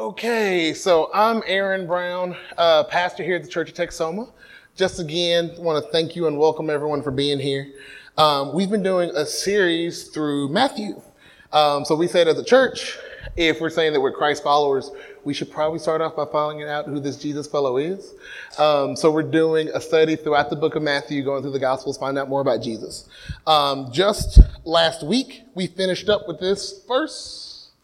Okay, so I'm Aaron Brown, pastor here at the Church of Texoma. Just again, want to thank you and welcome everyone for being here. We've been doing a series through Matthew. So we said as a church, if we're saying that we're Christ followers, we should probably start off by finding out who this Jesus fellow is. So we're doing a study throughout the book of Matthew, going through the Gospels, find out more about Jesus. Just last week, we finished up with this verse.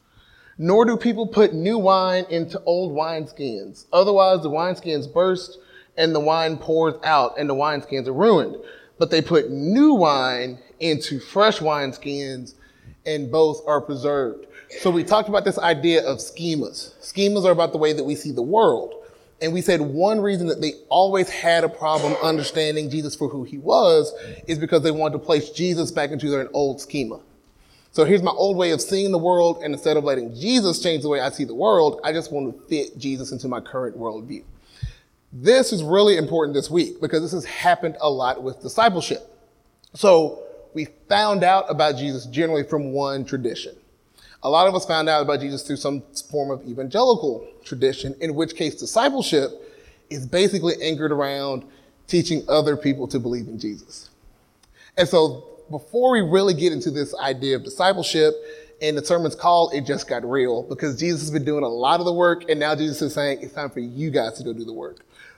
Nor do people put new wine into old wineskins. Otherwise, the wineskins burst and the wine pours out and the wineskins are ruined. But they put new wine into fresh wineskins and both are preserved. So we talked about this idea of schemas. Schemas are about the way that we see the world. And we said one reason that they always had a problem understanding Jesus for who he was is because they wanted to place Jesus back into their old schema. So here's my old way of seeing the world, and instead of letting Jesus change the way I see the world, I just want to fit Jesus into my current worldview. This is really important this week because this has happened a lot with discipleship. So we found out about Jesus generally from one tradition. A lot of us found out about Jesus through some form of evangelical tradition, in which case discipleship is basically anchored around teaching other people to believe in Jesus. And so before we really get into this idea of discipleship, and the sermon's called, It Just Got Real, because Jesus has been doing a lot of the work, and now Jesus is saying it's time for you guys to go do the work.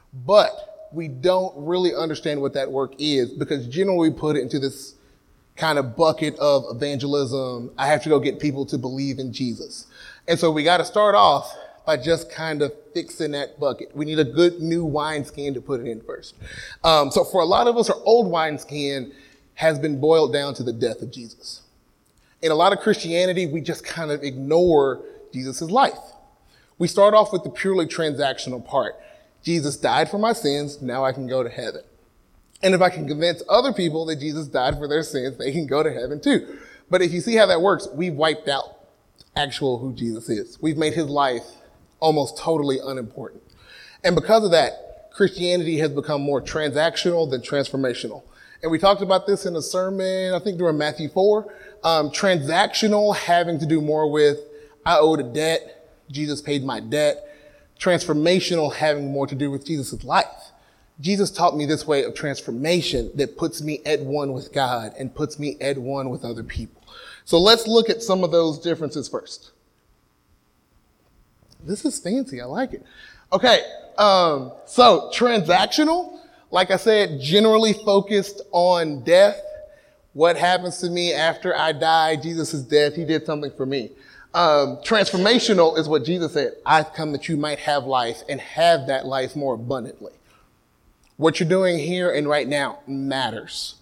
But we don't really understand what that work is, because generally we put it into this kind of bucket of evangelism. I have to go get people to believe in Jesus. And so we got to start off by just kind of fixing that bucket. We need a good new wineskin to put it in first. So for a lot of us, our old wineskin has been boiled down to the death of Jesus. In a lot of Christianity, we just kind of ignore Jesus' life. We start off with the purely transactional part. Jesus died for my sins, now I can go to heaven. And if I can convince other people that Jesus died for their sins, they can go to heaven too. But if you see how that works, we've wiped out actual who Jesus is. We've made his life almost totally unimportant. And because of that, Christianity has become more transactional than transformational. And we talked about this in a sermon, I think during Matthew 4. Transactional having to do more with, I owed a debt, Jesus paid my debt. Transformational having more to do with Jesus' life. Jesus taught me this way of transformation that puts me at one with God and puts me at one with other people. So let's look at some of those differences first. This is fancy, I like it. Okay, so transactional, like I said, generally focused on death. What happens to me after I die? Jesus' death, he did something for me. Transformational is what Jesus said. I've come that you might have life and have that life more abundantly. What you're doing here and right now matters.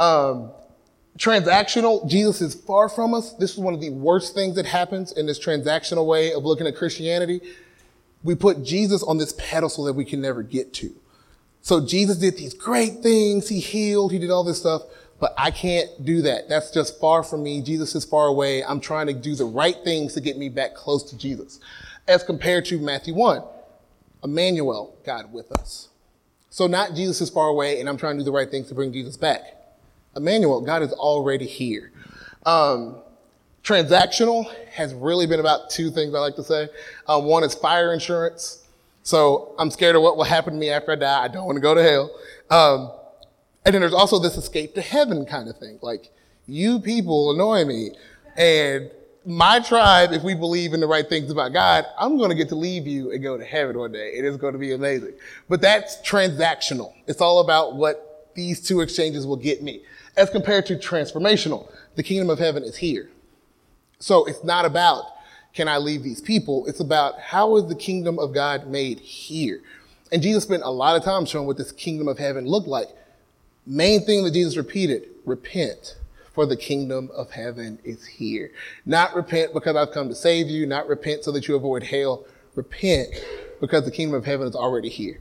Transactional, Jesus is far from us. This is one of the worst things that happens in this transactional way of looking at Christianity. We put Jesus on this pedestal that we can never get to. So Jesus did these great things. He healed. He did all this stuff. But I can't do that. That's just far from me. Jesus is far away. I'm trying to do the right things to get me back close to Jesus. As compared to Matthew 1, Emmanuel, God with us. So not Jesus is far away and I'm trying to do the right things to bring Jesus back. Emmanuel, God is already here. Transactional has really been about two things I like to say. One is fire insurance. So I'm scared of what will happen to me after I die. I don't want to go to hell. And then there's also this escape to heaven kind of thing. Like, you people annoy me. And my tribe, if we believe in the right things about God, I'm going to get to leave you and go to heaven one day. It is going to be amazing. But that's transactional. It's all about what these two exchanges will get me. As compared to transformational, the kingdom of heaven is here. So it's not about, can I leave these people? It's about, how is the kingdom of God made here? And Jesus spent a lot of time showing what this kingdom of heaven looked like. Main thing that Jesus repeated, repent, for the kingdom of heaven is here. Not repent because I've come to save you, not repent so that you avoid hell. Repent because the kingdom of heaven is already here.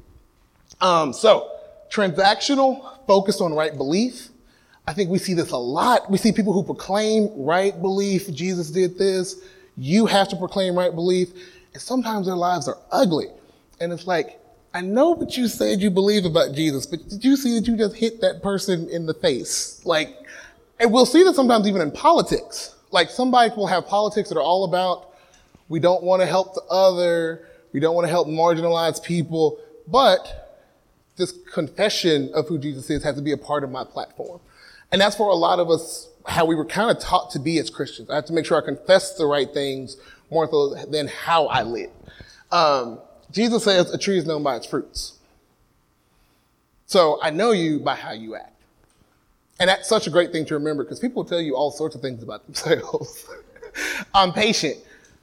So transactional, focused on right belief. I think we see this a lot. We see people who proclaim right belief. Jesus did this. You have to proclaim right belief. And sometimes their lives are ugly. And it's like, I know what you said you believe about Jesus, but did you see that you just hit that person in the face? Like, and we'll see that sometimes even in politics. Like, somebody will have politics that are all about We don't want to help the other. We don't want to help marginalized people. But this confession of who Jesus is has to be a part of my platform. And that's for a lot of us how we were kind of taught to be as Christians. I have to make sure I confess the right things more so than how I live. Jesus says a tree is known by its fruits. So I know you by how you act. And that's such a great thing to remember because people will tell you all sorts of things about themselves. I'm patient.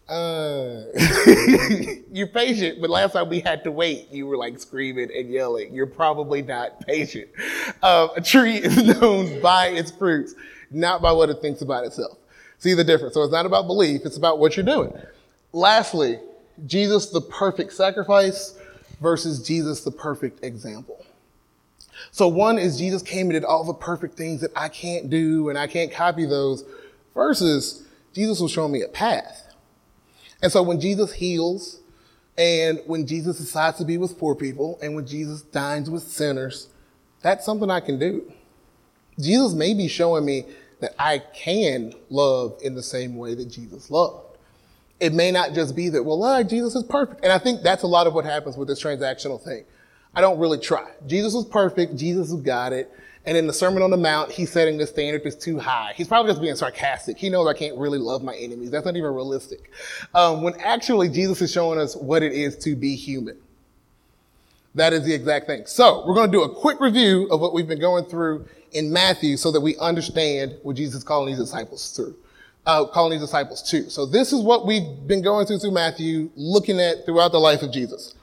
You're patient, but last time we had to wait, you were like screaming and yelling. You're probably not patient. A tree is known by its fruits, not by what it thinks about itself. See the difference? So it's not about belief, it's about what you're doing. Lastly, Jesus the perfect sacrifice versus Jesus the perfect example. So one is Jesus came and did all the perfect things that I can't do and I can't copy those, versus Jesus was showing me a path. And so when Jesus heals, and when Jesus decides to be with poor people, and when Jesus dines with sinners, that's something I can do. Jesus may be showing me that I can love in the same way that Jesus loved. It may not just be that, well, Jesus is perfect. And I think that's a lot of what happens with this transactional thing. I don't really try. Jesus was perfect. Jesus got it. And in the Sermon on the Mount, he's setting the standard that's too high. He's probably just being sarcastic. He knows I can't really love my enemies. That's not even realistic. When actually Jesus is showing us what it is to be human. That is the exact thing. So we're going to do a quick review of what we've been going through in Matthew so that we understand what Jesus is calling these disciples to. So this is what we've been going through Matthew, looking at throughout the life of Jesus.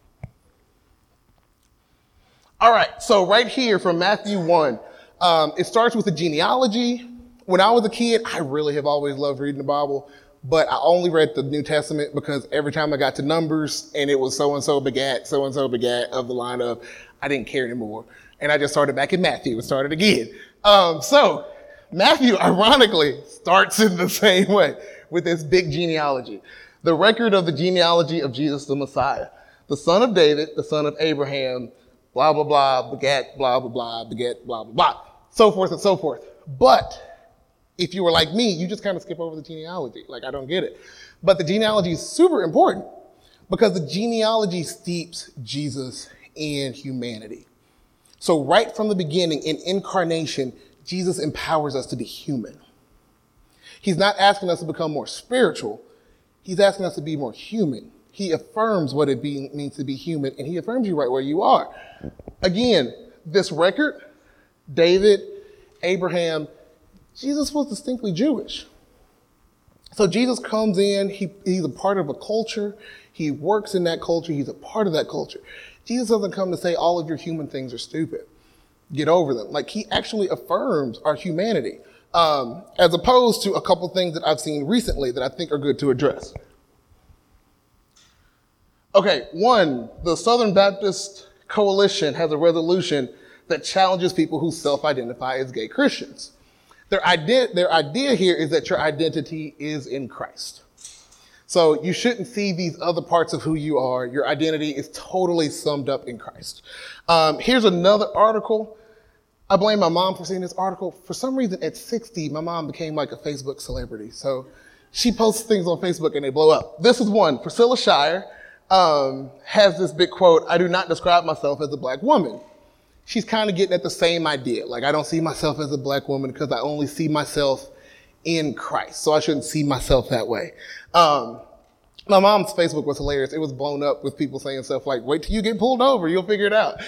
All right, so right here from Matthew 1, it starts with a genealogy. When I was a kid, I really have always loved reading the Bible, but I only read the New Testament because every time I got to Numbers and it was so-and-so begat of the line of, I didn't care anymore. And I just started back in Matthew and started again. So Matthew, ironically, starts in the same way with this big genealogy. The record of the genealogy of Jesus the Messiah, the son of David, the son of Abraham, blah, blah, blah, begat, blah, blah, blah, begat, blah, blah, blah, so forth and so forth. But if you were like me, you just kind of skip over the genealogy. Like, I don't get it. But the genealogy is super important because the genealogy steeps Jesus in humanity. So right from the beginning, in incarnation, Jesus empowers us to be human. He's not asking us to become more spiritual. He's asking us to be more human. He affirms what it means to be human, and he affirms you right where you are. Again, this record, David, Abraham, Jesus was distinctly Jewish. So Jesus comes in, he's a part of a culture, he works in that culture, he's a part of that culture. Jesus doesn't come to say all of your human things are stupid. Get over them. Like, he actually affirms our humanity, as opposed to a couple things that I've seen recently that I think are good to address. Okay, one, the Southern Baptist Coalition has a resolution that challenges people who self-identify as gay Christians. Their idea here is that your identity is in Christ. So you shouldn't see these other parts of who you are. Your identity is totally summed up in Christ. Here's another article. I blame my mom for seeing this article. For some reason, at 60, my mom became like a Facebook celebrity. So she posts things on Facebook and they blow up. This is one. Priscilla Shirer has this big quote, "I do not describe myself as a black woman." She's kind of getting at the same idea. Like, I don't see myself as a black woman because I only see myself in Christ. So I shouldn't see myself that way. My mom's Facebook was hilarious. It was blown up with people saying stuff like, "Wait till you get pulled over, you'll figure it out."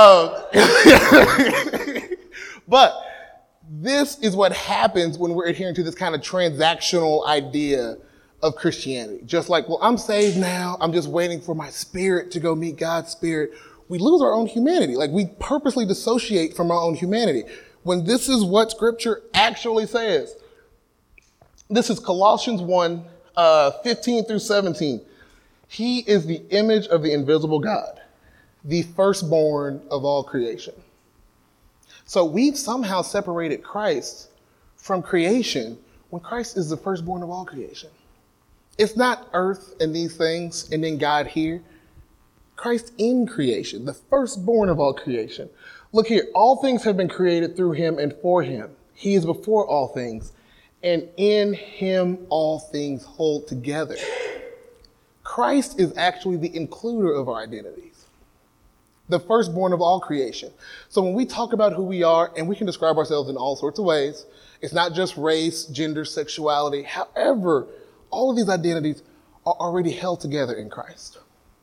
But this is what happens when we're adhering to this kind of transactional idea of Christianity. Just like, well, I'm saved now. I'm just waiting for my spirit to go meet God's spirit. We lose our own humanity. Like, we purposely dissociate from our own humanity. When this is what Scripture actually says. This is Colossians 1, 15 through 17. He is the image of the invisible God, the firstborn of all creation. So we've somehow separated Christ from creation when Christ is the firstborn of all creation. It's not earth and these things and then God here. Christ in creation, the firstborn of all creation. Look here, all things have been created through him and for him. He is before all things, and in him all things hold together. Christ is actually the includer of our identities, the firstborn of all creation. So when we talk about who we are, and we can describe ourselves in all sorts of ways, it's not just race, gender, sexuality. However, all of these identities are already held together in Christ.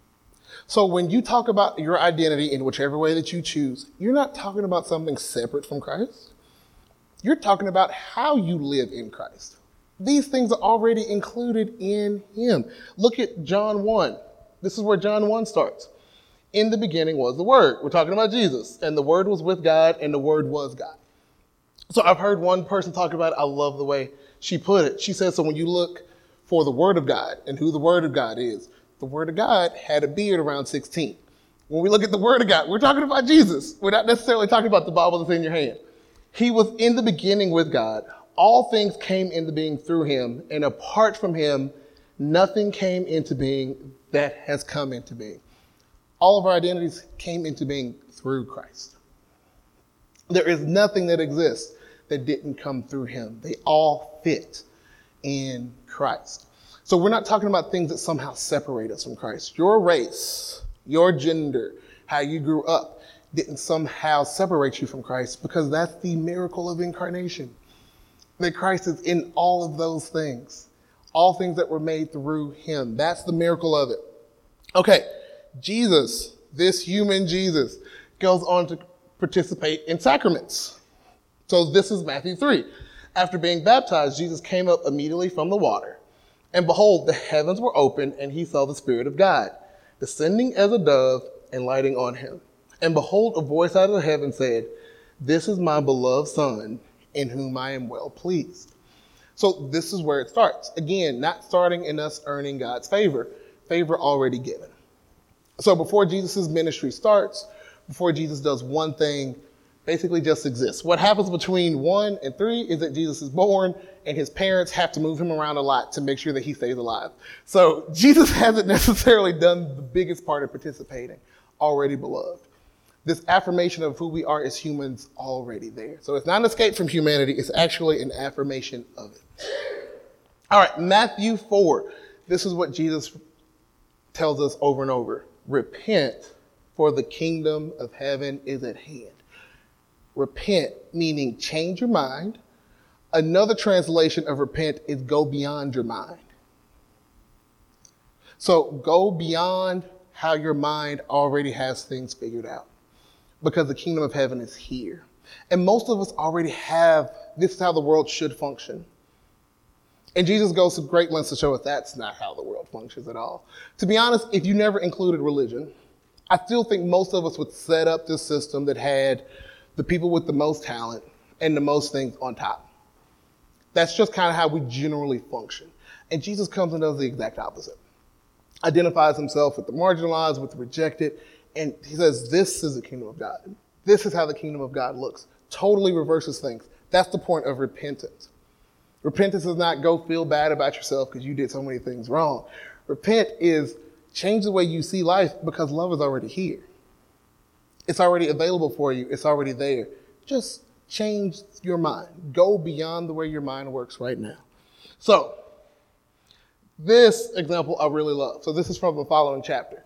So when you talk about your identity in whichever way that you choose, you're not talking about something separate from Christ. You're talking about how you live in Christ. These things are already included in him. Look at John 1. This is where John 1 starts. In the beginning was the Word. We're talking about Jesus. And the Word was with God, and the Word was God. So I've heard one person talk about it. I love the way she put it. She said, so when you look for the Word of God and who the Word of God is, the Word of God had a beard around 16. When we look at the Word of God, we're talking about Jesus. We're not necessarily talking about the Bible that's in your hand. He was in the beginning with God. All things came into being through him, and apart from him, nothing came into being that has come into being. All of our identities came into being through Christ. There is nothing that exists that didn't come through him. They all fit in Christ. So we're not talking about things that somehow separate us from Christ. Your race, your gender, how you grew up, didn't somehow separate you from Christ, because that's the miracle of incarnation. That Christ is in all of those things. All things that were made through him. That's the miracle of it. Okay, Jesus, this human Jesus, goes on to participate in sacraments. So this is Matthew 3. After being baptized, Jesus came up immediately from the water. And behold, the heavens were opened, and he saw the Spirit of God, descending as a dove and lighting on him. And behold, a voice out of the heaven said, "This is my beloved Son, in whom I am well pleased." So this is where it starts. Again, not starting in us earning God's favor. Favor already given. So before Jesus' ministry starts, before Jesus does one thing, basically just exists. What happens between 1 and 3 is that Jesus is born, and his parents have to move him around a lot to make sure that he stays alive. So Jesus hasn't necessarily done the biggest part of participating, already beloved. This affirmation of who we are as humans already there. So it's not an escape from humanity. It's actually an affirmation of it. All right, Matthew 4. This is what Jesus tells us over and over. Repent, for the kingdom of heaven is at hand. Repent, meaning change your mind. Another translation of repent is go beyond your mind. So go beyond how your mind already has things figured out, because the kingdom of heaven is here. And most of us already have, this is how the world should function. And Jesus goes to great lengths to show us that's not how the world functions at all. To be honest, if you never included religion, I still think most of us would set up this system that had the people with the most talent and the most things on top. That's just kind of how we generally function. And Jesus comes and does the exact opposite. Identifies himself with the marginalized, with the rejected, and he says, this is the kingdom of God. This is how the kingdom of God looks. Totally reverses things. That's the point of repentance. Repentance is not go feel bad about yourself because you did so many things wrong. Repent is change the way you see life, because love is already here. It's already available for you. It's already there. Just change your mind. Go beyond the way your mind works right now. So this example I really love. So this is from the following chapter.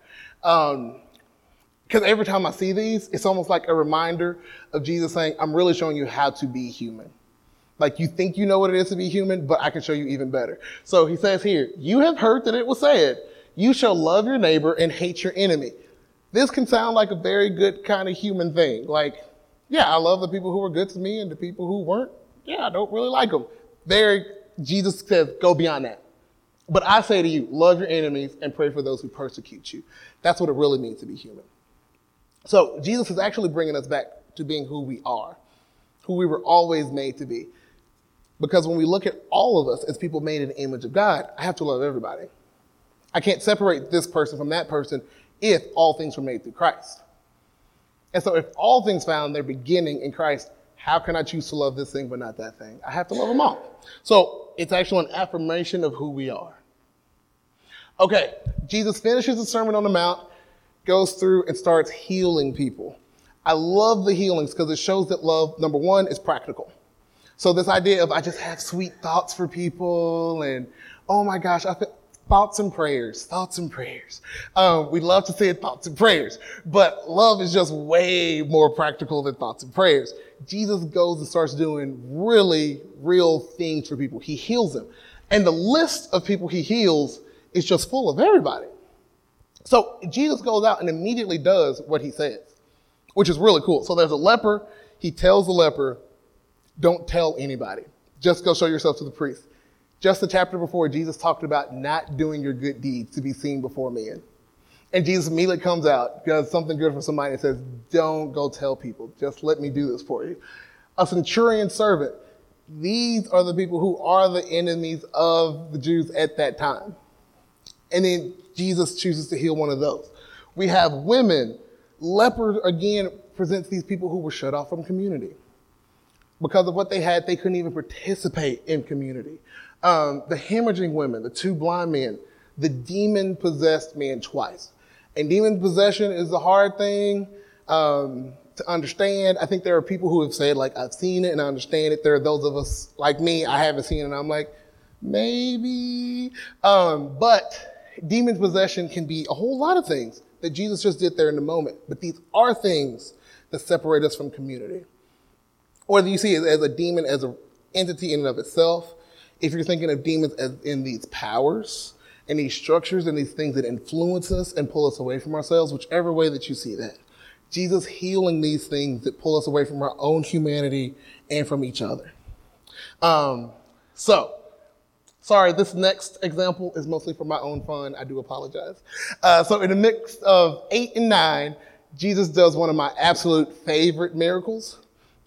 Because every time I see these, it's almost like a reminder of Jesus saying, I'm really showing you how to be human. Like you think you know what it is to be human, but I can show you even better. So he says here, you have heard that it was said, you shall love your neighbor and hate your enemy. This can sound like a very good kind of human thing. Like, yeah, I love the people who were good to me, and the people who weren't, yeah, I don't really like them. Jesus says, go beyond that. But I say to you, love your enemies and pray for those who persecute you. That's what it really means to be human. So Jesus is actually bringing us back to being who we are, who we were always made to be. Because when we look at all of us as people made in the image of God, I have to love everybody. I can't separate this person from that person if all things were made through Christ. And so if all things found their beginning in Christ, how can I choose to love this thing but not that thing? I have to love them all. So it's actually an affirmation of who we are. Okay, Jesus finishes the Sermon on the Mount, goes through and starts healing people. I love the healings because it shows that love, number one, is practical. So this idea of I just have sweet thoughts for people and, oh my gosh, Thoughts and prayers, thoughts and prayers. We love to say thoughts and prayers, but love is just way more practical than thoughts and prayers. Jesus goes and starts doing really real things for people. He heals them. And the list of people he heals is just full of everybody. So Jesus goes out and immediately does what he says, which is really cool. So there's a leper. He tells the leper, don't tell anybody. Just go show yourself to the priest. Just the chapter before, Jesus talked about not doing your good deeds to be seen before men. And Jesus immediately comes out, does something good for somebody and says, don't go tell people. Just let me do this for you. A centurion servant. These are the people who are the enemies of the Jews at that time. And then Jesus chooses to heal one of those. We have women. Leper, again, presents these people who were shut off from community. Because of what they had, they couldn't even participate in community. The hemorrhaging women, the two blind men, the demon-possessed man twice. And demon possession is a hard thing to understand. I think there are people who have said, like, I've seen it and I understand it. There are those of us like me, I haven't seen it, and I'm like, maybe. But demon possession can be a whole lot of things that Jesus just did there in the moment. But these are things that separate us from community. Whether you see it as a demon, as an entity in and of itself, if you're thinking of demons as in these powers and these structures and these things that influence us and pull us away from ourselves, whichever way that you see that, Jesus healing these things that pull us away from our own humanity and from each other. Sorry, this next example is mostly for my own fun. I do apologize. So in the mix of 8 and 9, Jesus does one of my absolute favorite miracles.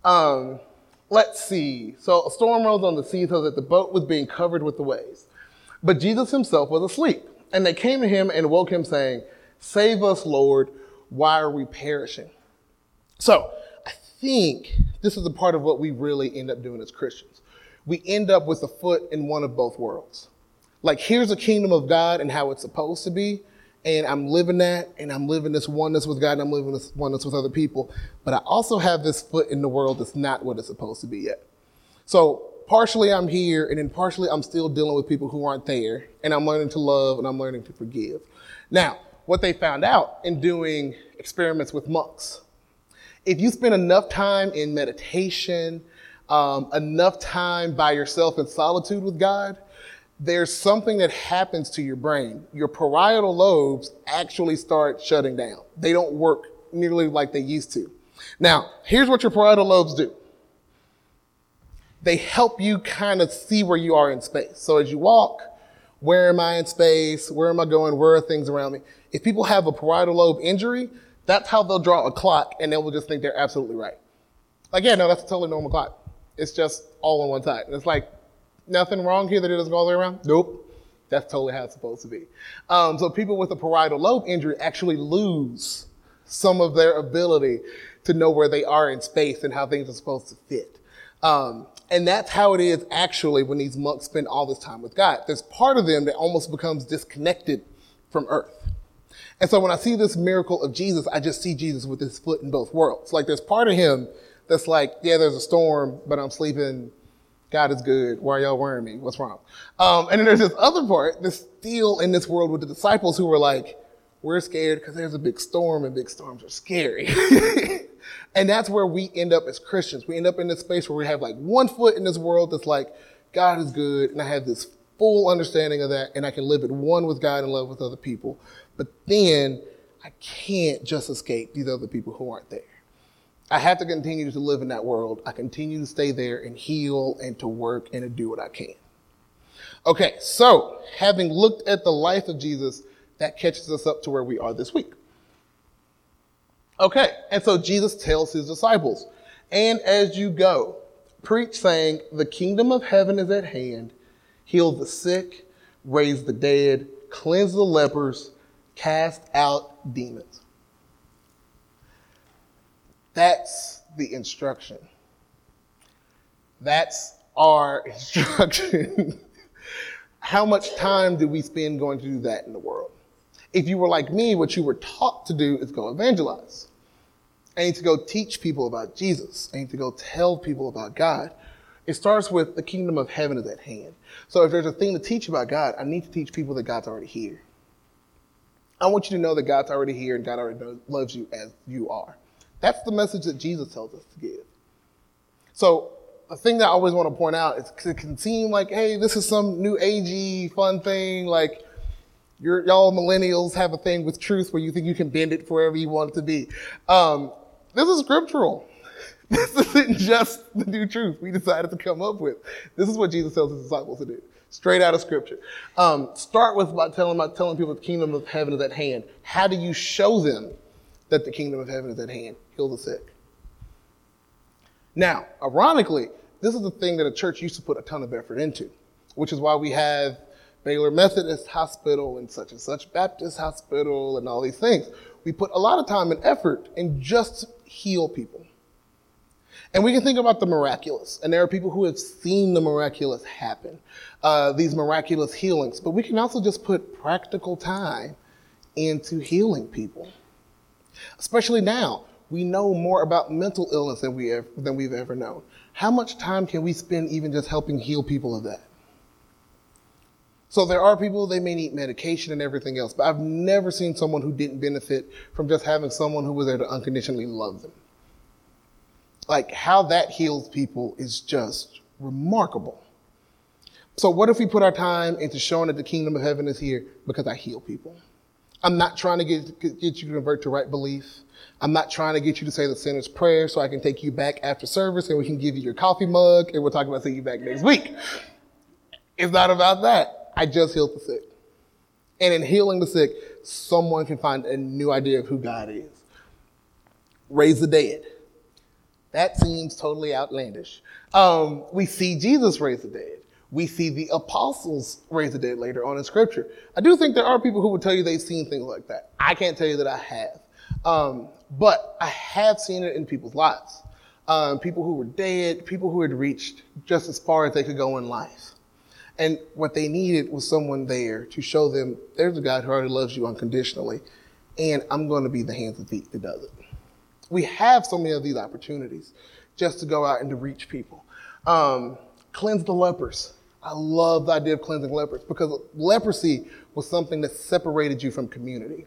Let's see. So a storm rose on the sea so that the boat was being covered with the waves. But Jesus himself was asleep. And they came to him and woke him saying, save us, Lord. Why are we perishing? So I think this is a part of what we really end up doing as Christians. We end up with a foot in one of both worlds. Like, here's the kingdom of God and how it's supposed to be. And I'm living that, and I'm living this oneness with God, and I'm living this oneness with other people. But I also have this foot in the world that's not what it's supposed to be yet. So partially I'm here, and then partially I'm still dealing with people who aren't there, and I'm learning to love, and I'm learning to forgive. Now, what they found out in doing experiments with monks, if you spend enough time in meditation, enough time by yourself in solitude with God, there's something that happens to your brain. Your parietal lobes actually start shutting down. They don't work nearly like they used to. Now, here's what your parietal lobes do. They help you kind of see where you are in space. So as you walk, where am I in space? Where am I going? Where are things around me? If people have a parietal lobe injury, that's how they'll draw a clock, and they will just think they're absolutely right. Like, yeah, no, that's a totally normal clock. It's just all on one side. And it's like, nothing wrong here that it doesn't go all the way around? Nope. That's totally how it's supposed to be. So people with a parietal lobe injury actually lose some of their ability to know where they are in space and how things are supposed to fit. And that's how it is actually when these monks spend all this time with God. There's part of them that almost becomes disconnected from earth. And so when I see this miracle of Jesus, I just see Jesus with his foot in both worlds. Like, there's part of him that's like, yeah, there's a storm, but I'm sleeping. God is good. Why are y'all worrying me? What's wrong? And then there's this other part that's still in this world with the disciples who were like, we're scared because there's a big storm and big storms are scary. And that's where we end up as Christians. We end up in this space where we have like one foot in this world that's like, God is good. And I have this full understanding of that. And I can live at one with God and love with other people. But then I can't just escape these other people who aren't there. I have to continue to live in that world. I continue to stay there and heal and to work and to do what I can. Okay, so having looked at the life of Jesus, that catches us up to where we are this week. Okay, and so Jesus tells his disciples, and as you go, preach saying, the kingdom of heaven is at hand, heal the sick, raise the dead, cleanse the lepers, cast out demons. That's the instruction. That's our instruction. How much time do we spend going to do that in the world? If you were like me, what you were taught to do is go evangelize. I need to go teach people about Jesus. I need to go tell people about God. It starts with the kingdom of heaven is at hand. So if there's a thing to teach about God, I need to teach people that God's already here. I want you to know that God's already here and God already loves you as you are. That's the message that Jesus tells us to give. So the thing that I always want to point out is it can seem like, hey, this is some new agey fun thing. Like y'all millennials have a thing with truth where you think you can bend it wherever you want it to be. This is scriptural. This isn't just the new truth we decided to come up with. This is what Jesus tells his disciples to do, straight out of scripture. Start with telling people the kingdom of heaven is at hand. How do you show them that the kingdom of heaven is at hand? Heal the sick. Now, ironically, this is the thing that a church used to put a ton of effort into, which is why we have Baylor Methodist Hospital and such Baptist Hospital and all these things. We put a lot of time and effort in just heal people. And we can think about the miraculous, and there are people who have seen the miraculous happen, these miraculous healings, but we can also just put practical time into healing people. Especially now, we know more about mental illness than we've ever known. How much time can we spend even just helping heal people of that? So there are people, they may need medication and everything else, but I've never seen someone who didn't benefit from just having someone who was there to unconditionally love them. Like how that heals people is just remarkable. So what if we put our time into showing that the kingdom of heaven is here because I heal people? I'm not trying to get you to convert to right belief. I'm not trying to get you to say the sinner's prayer so I can take you back after service and we can give you your coffee mug and we'll talk about seeing you back next week. It's not about that. I just healed the sick. And in healing the sick, someone can find a new idea of who God is. Raise the dead. That seems totally outlandish. We see Jesus raise the dead. We see the apostles raise the dead later on in scripture. I do think there are people who will tell you they've seen things like that. I can't tell you that I have. But I have seen it in people's lives. People who were dead, people who had reached just as far as they could go in life. And what they needed was someone there to show them there's a God who already loves you unconditionally, and I'm going to be the hands and feet that does it. We have so many of these opportunities just to go out and to reach people. Cleanse the lepers. I love the idea of cleansing lepers because leprosy was something that separated you from community.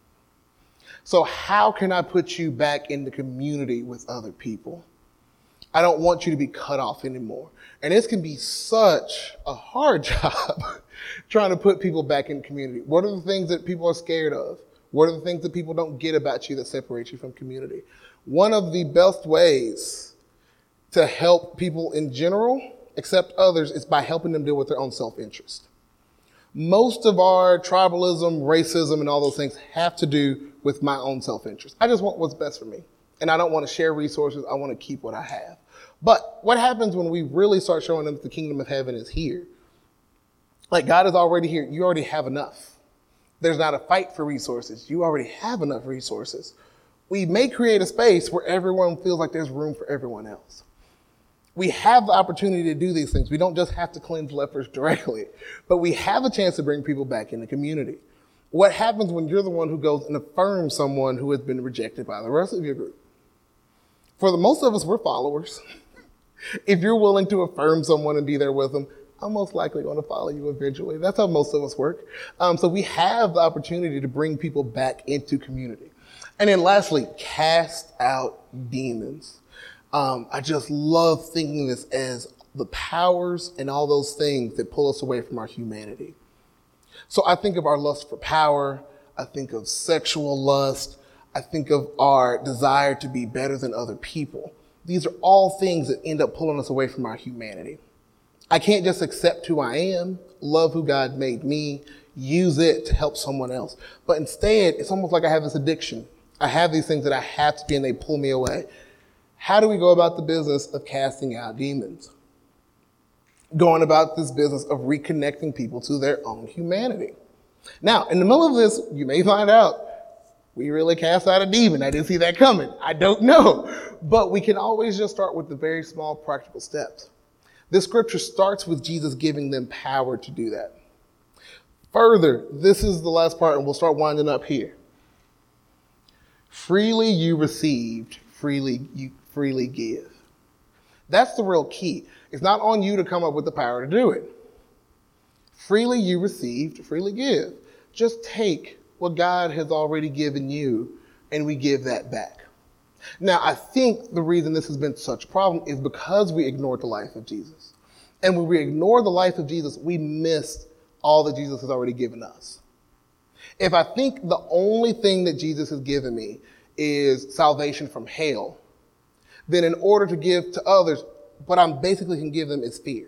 So how can I put you back in the community with other people? I don't want you to be cut off anymore. And this can be such a hard job trying to put people back in community. What are the things that people are scared of? What are the things that people don't get about you that separate you from community? One of the best ways to help people in general accept others is by helping them deal with their own self-interest. Most of our tribalism, racism, and all those things have to do with my own self-interest. I just want what's best for me. And I don't want to share resources. I want to keep what I have. But what happens when we really start showing them that the kingdom of heaven is here? Like God is already here. You already have enough. There's not a fight for resources. You already have enough resources. We may create a space where everyone feels like there's room for everyone else. We have the opportunity to do these things. We don't just have to cleanse lepers directly, but we have a chance to bring people back in the community. What happens when you're the one who goes and affirms someone who has been rejected by the rest of your group? For the most of us, we're followers. If you're willing to affirm someone and be there with them, I'm most likely going to follow you eventually. That's how most of us work. So we have the opportunity to bring people back into community. And then lastly, cast out demons. I just love thinking this as the powers and all those things that pull us away from our humanity. So I think of our lust for power. I think of sexual lust. I think of our desire to be better than other people. These are all things that end up pulling us away from our humanity. I can't just accept who I am, love who God made me, use it to help someone else. But instead, it's almost like I have this addiction. I have these things that I have to be and they pull me away. How do we go about the business of casting out demons? Going about this business of reconnecting people to their own humanity. Now, in the middle of this, you may find out we really cast out a demon. I didn't see that coming. I don't know. But we can always just start with the very small practical steps. This scripture starts with Jesus giving them power to do that. Further, this is the last part, and we'll start winding up here. Freely you received, freely you freely give. That's the real key. It's not on you to come up with the power to do it. Freely you received, freely give. Just take what God has already given you, and we give that back. Now, I think the reason this has been such a problem is because we ignored the life of Jesus. And when we ignore the life of Jesus, we miss all that Jesus has already given us. If I think the only thing that Jesus has given me is salvation from hell, then in order to give to others, what I basically can give them is fear.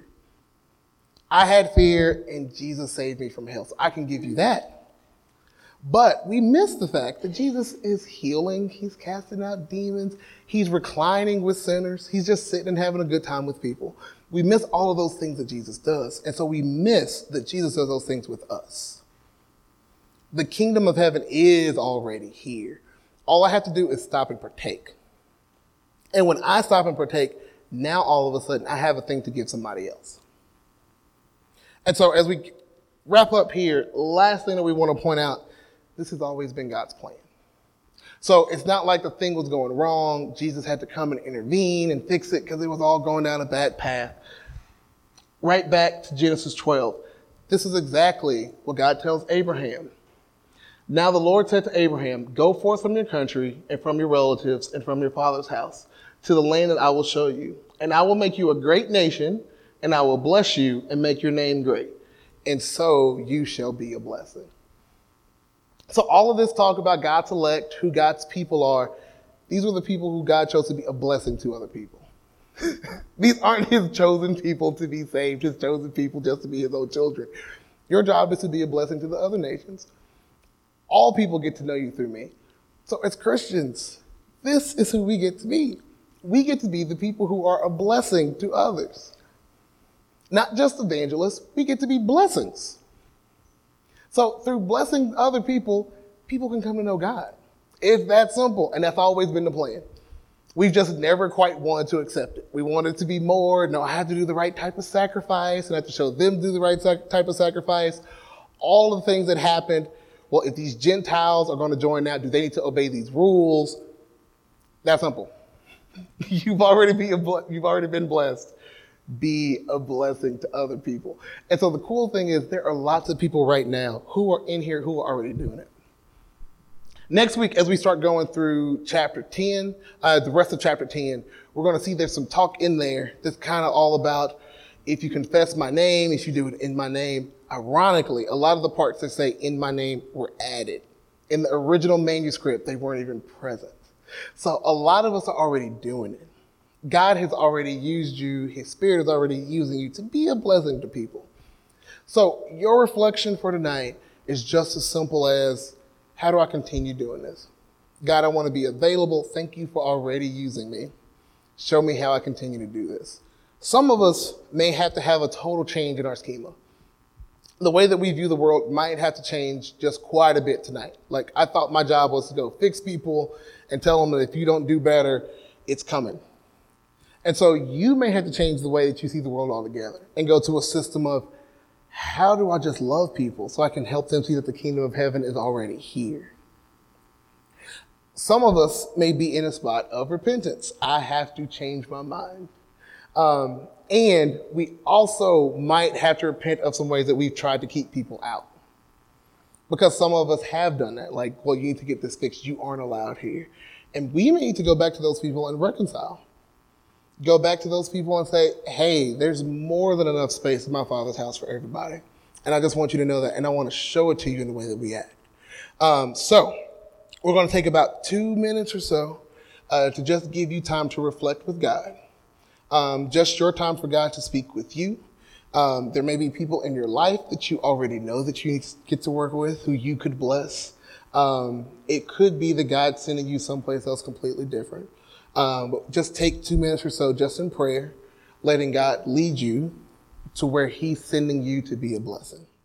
I had fear and Jesus saved me from hell, so I can give you that. But we miss the fact that Jesus is healing. He's casting out demons. He's reclining with sinners. He's just sitting and having a good time with people. We miss all of those things that Jesus does. And so we miss that Jesus does those things with us. The kingdom of heaven is already here. All I have to do is stop and partake. And when I stop and partake, now all of a sudden I have a thing to give somebody else. And so as we wrap up here, last thing that we want to point out, this has always been God's plan. So it's not like the thing was going wrong. Jesus had to come and intervene and fix it because it was all going down a bad path. Right back to Genesis 12. This is exactly what God tells Abraham. Now the Lord said to Abraham, go forth from your country and from your relatives and from your father's house to the land that I will show you. And I will make you a great nation, and I will bless you and make your name great. And so you shall be a blessing. So all of this talk about God's elect, who God's people are, these were the people who God chose to be a blessing to other people. These aren't his chosen people to be saved, his chosen people just to be his own children. Your job is to be a blessing to the other nations. All people get to know you through me. So as Christians, this is who we get to be. We get to be the people who are a blessing to others. Not just evangelists, we get to be blessings. So through blessing other people, people can come to know God. It's that simple, and that's always been the plan. We've just never quite wanted to accept it. We wanted to be more. No, I have to do the right type of sacrifice, and I have to show them to do the right type of sacrifice. All of the things that happened. Well, if these Gentiles are going to join now, do they need to obey these rules? That's simple. You've already been blessed. Be a blessing to other people. And so the cool thing is there are lots of people right now who are in here who are already doing it. Next week, as we start going through chapter 10, the rest of chapter 10, we're going to see there's some talk in there that's kind of all about if you confess my name, if you do it in my name. Ironically, a lot of the parts that say in my name were added. In the original manuscript, they weren't even present. So a lot of us are already doing it. God has already used you. His Spirit is already using you to be a blessing to people. So your reflection for tonight is just as simple as, how do I continue doing this? God, I want to be available. Thank you for already using me. Show me how I continue to do this. Some of us may have to have a total change in our schema. The way that we view the world might have to change just quite a bit tonight. Like, I thought my job was to go fix people and tell them that if you don't do better, it's coming. And so you may have to change the way that you see the world altogether and go to a system of, how do I just love people so I can help them see that the kingdom of heaven is already here? Some of us may be in a spot of repentance. I have to change my mind. And we also might have to repent of some ways that we've tried to keep people out. Because some of us have done that. Like, well, you need to get this fixed. You aren't allowed here. And we may need to go back to those people and reconcile. Go back to those people and say, hey, there's more than enough space in my Father's house for everybody. And I just want you to know that. And I want to show it to you in the way that we act. So we're going to take about 2 minutes or so to just give you time to reflect with God. Just your time for God to speak with you. There may be people in your life that you already know that you need to get to work with, who you could bless. It could be that God's sending you someplace else completely different. But just take 2 minutes or so just in prayer, letting God lead you to where he's sending you to be a blessing.